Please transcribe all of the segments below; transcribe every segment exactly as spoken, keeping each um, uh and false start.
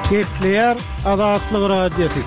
Kepler Azatlyk Radiosu.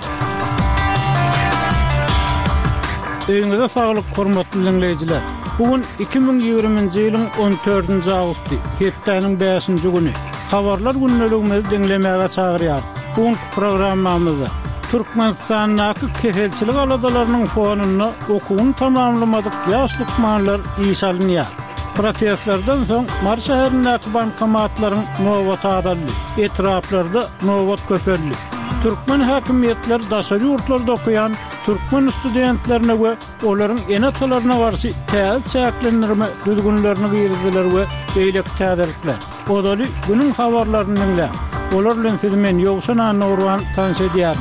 Öňüňizde saglyk, hormatly dinleýijiler. Bugün iki bin ýygrimiňji ýylyň on dördünji awgusty, hepdeniň beşinji güni. Habarlar günneligimizi dinlemäge çagyrýar. Bugün programmamyzda Türkmenistanyň kehelçilik aladalarynyň fonuny okuwyny tamamlamadyk ýaşlyk manlar iş alynýar. Protestlerden soň Mar şäherindäki bankomatlaryň nowbat adaldy, etraplarda nowbat köperli. Türkmen häkimetler daşary ýurtlarda okuyan Türkmen studentlerine we olaryň enatalaryna garşy täze çäklendirme düzgünlerini gyrdylar we beýlek täderlikler. Odaly günüň habarlaryny dinle. Olar bilen sizmen ýogşan Nurwan tanşy edýär.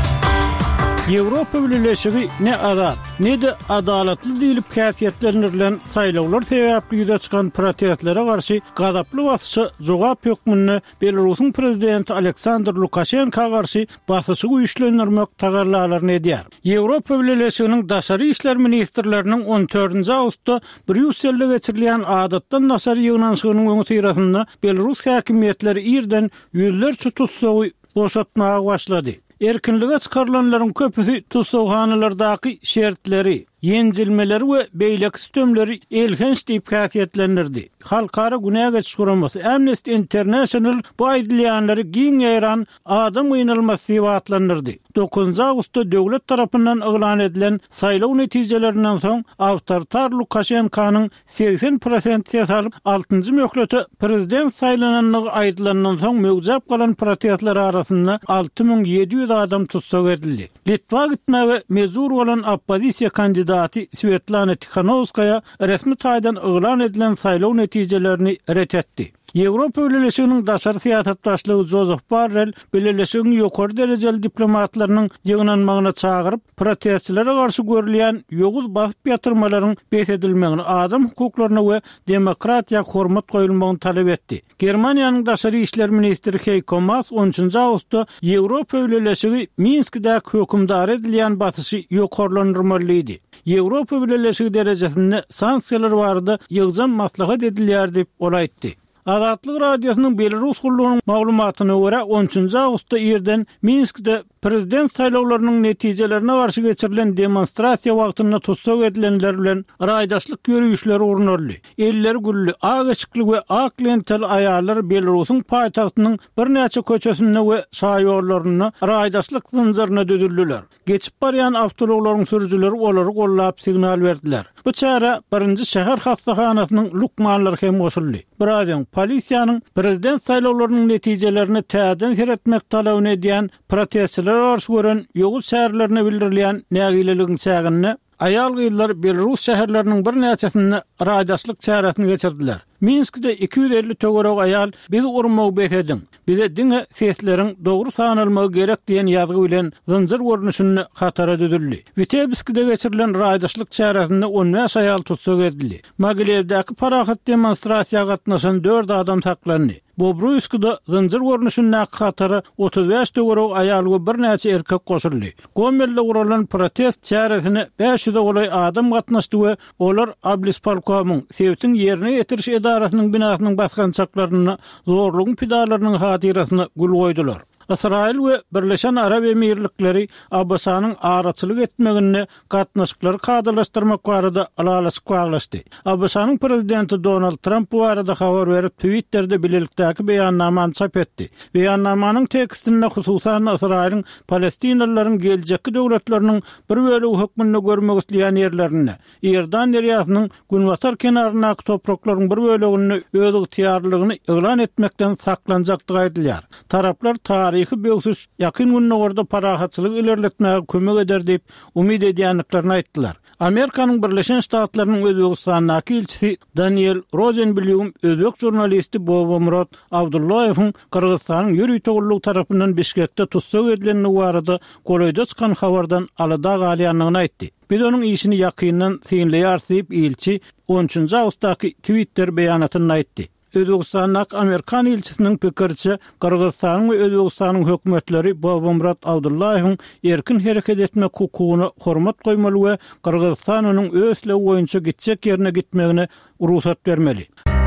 Ýewropa Birleşigi ne azat, ne de adalatly diýilip käfiýetlenilen saýlawlar sebäpli ýüze çykan protestlere garşy gadaply basyşy jogap hökmüni Belarusyň prezidenti Aleksandr Lukashenko garşy basyşy güýçlendirmek tagarlalaryny edýär. Ýewropa Birleşiginiň daşary işler ministrleriniň on dördünji awgustda Brüsselde geçirilýän adatdan daşary ýygnanşygynyň öňü syrasynda Belarus häkimetleri ýerden ýüzlerçe tutsagy boşatmaga başlady. Erkinlige çıkarılanların köpüsü tutsawhanalardaky şertleri, ýenjilmeleri we beýlek sistemleri elhenç diýip käfiýetlendirdi. Halkara günäge geçişguramasy Amnesty International bu aýdylýanlary giň ýaran adam ýynalmasy diýip atlandyrdy. dokuzunji awgustda döwlet tarapyndan eglan edilen saýlaw netijelerinden soň awtoritar Lukashenkonyň seksen prosent salyp altynjy möhlete prezident saýlananlygy aýdylandan soň mögzäp galan protestler arasynda alty ming ýedi ýüz adam tutsak edildi. Litwa gitmäge mezur bolan oppozisiýa kandidati Svetlana Tikhanovskaya resmi taýdan eglan edilen saýlaw netijelerini ret etdi. Ýewropa Birleşiginiň daşary syýasatdaşlygy Joseph Borrell Birleşigiň ýokary derejeli diplomatlarynyň ýygnanmagyna çagyryp protestçilere garşy görülýän ýoguz basyp ýatyrmalaryň besedilmegini, adam hukuklaryna we demokratiýa hormat goýulmagyny talap etdi. Germaniýanyň daşary işler ministri Heiko Maas onunçy awgustda Ýewropa Birleşigi Minskde hökümdar edilýän basyşy ýokarlandyrmalydy. Ýewropa Birleşigi derejesinde sanksiýalar barada ýygyjan maslahat edilýär diýip olaýtdy. Azatlyk Radiosynyň Belarus gullugynyň maglumatyna görä onunçy awgustda ýerden Minskde prezident saýlawlarynyň netijelerine garşy geçirilen demonstrasiýa wagtynda tutsak edilenler bilen raýdaşlyk ýürüýüşleri ornarly. Eller gully, agaçykly we ak lentel aýallar Belarusyň paýtagtynyň bir näçe köçesinde we şaýorlaryny raýdaşlyk zynjyryna dödürdiler. Geçip barýan awtologlaryň sürüjileri olary gollap signal berdiler. Bu çara birinji şäher hastahanasynyň lukmanlary hem goşuldy. Birazdan polisiýanyň prezident saýlawlarynyň netijelerini täzeden seretmek talabyny edýän protestçiler garşy gören ýogul şäherlerine bildirilýän nägileligiň çägini aýal gyýlar Belarus şäherleriniň bir näçesinde raýdaşlyk çäresini geçirdiler. Minskde iki yüz elli töwerek aýal biz urmagy besedin. Bize diňe sesleriň dogry sanalmagy gerek diýen ýazgy bilen zynjyr görnüşini hatara düdürli. Vitebskde geçirilen raýdaşlyk çäresinde on beş aýal tutsak edildi. Mogilevdäki parahat demonstrasiýaga gatnaşan dört adam saklandy. Bobruýskda zynjyr görnüşini hatara otuz beş töwerek aýal we bir näçe erkek goşuldy. Gomelde guralan protest çäresine beş ýüze golay adam gatnaşdy we olar Ablispolkomyň Sewtiň ýerine ýetiriş edarasynyň binasynyň baskançaklaryny zorlugyň pidalarynyň hatirasyna gül goýdular. Israil we Birleşen Arab Emirlikleri Abbasanyň araçylyk etmegini gatnaşyklar kadalaşdyrmak barada alalaşyk baglaşdy. Abbasanyň prezidenti Donald Trump bu arada habar berip Twitter'de bilelikdäki beýannamany çap etdi. Beýannamanyň tekstinde hususan Israilň Palestinalılaryň geljekki döwletleriniň bir bölegi hökmünde görmek isleýän ýerlerine, Ýerdan deriýasynyň Günwatar kenarynaky topraklaryň bir bölegini öz ýetýärliligini eglan etmekden saklanjakdygy aýdylýar. Taraplar tarih Taryhy böwsüş ýakyn günlerde parahatçylyk ilerletmäge kömek eder diýip umyt edýänliklaryny aýtdylar. Amerikanyň Birleşen Ştatlarynyň Özbegistanyň elçisi Daniel Rosenblum özbek jurnalisti Bobomurod Abdullayewiň Kyrgyzstanyň ýürüýt togurlugy tarapyndan Bişkekde tutsak edilenligi barada golaýda çykan habardan alada galýanlygyny aýtdy. Biz onuň işini ýakyndan synleýär diýip elçi onunçy awgustdaky Twitter beýanatyny aýtdy. Özbegistanyň Amerikan elçisiniň pikirçe Kyrgyzstanyň we Özbegistanyň hökümetleri Bobomurod Abdullayewiň erkin hereket etmek hukugyna hormat goýmaly we Kyrgyzstan onuň ösle boýunça gitjek ýerine gitmegine ruhsat bermeli.